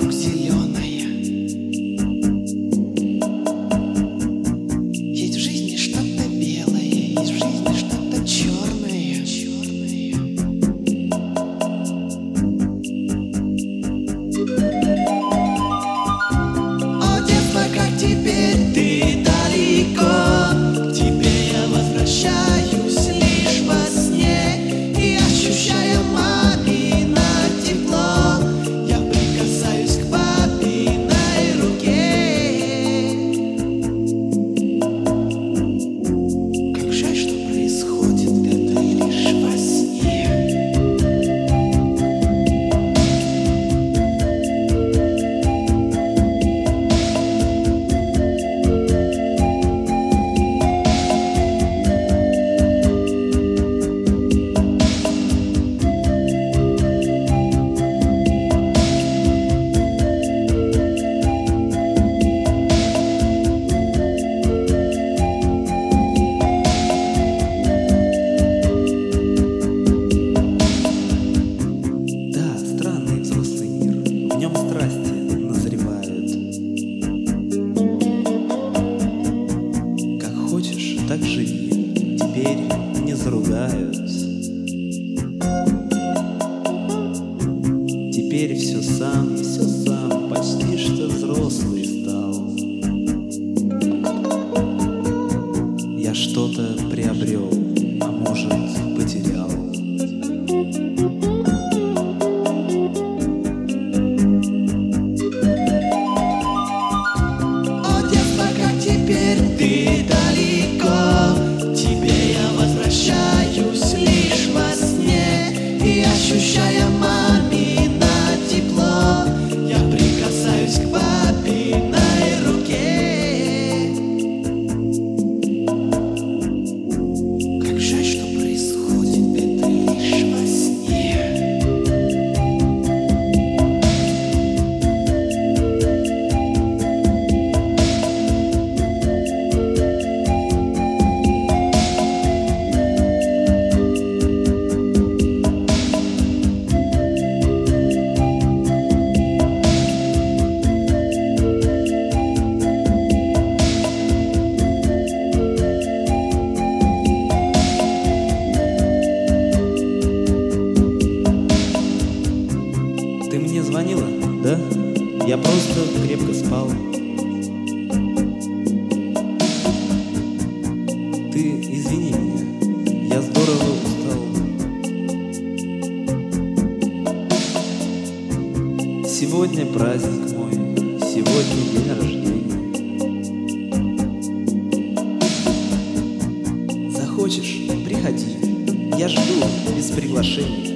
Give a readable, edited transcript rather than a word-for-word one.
вокруг зеленая. Есть в жизни что-то белое, есть в жизни что-то черное. О, детство, как теперь ты далеко, к тебе я возвращаюсь лишь во сне, и ощущая мамино тепло, я прикасаюсь к папиной руке. Как жаль, что происходит это лишь во сне. Да, странный взрослый мир, в нем страсти назревают. Как хочешь, так живи, теперь не заругают. Теперь все сам, почти что взрослый стал. Я что-то приобрел, а может, потерял. О, детство, как теперь ты далеко, к тебе я возвращаюсь лишь во сне, и ощущая мамино тепло, я прикасаюсь к папиной руке. Как жаль, что происходит это лишь во сне. Ты мне звонила, да? Я просто крепко спал. Ты извини меня, я здорово устал. Сегодня праздник мой, сегодня день рождения. Захочешь — приходи, я жду без приглашений.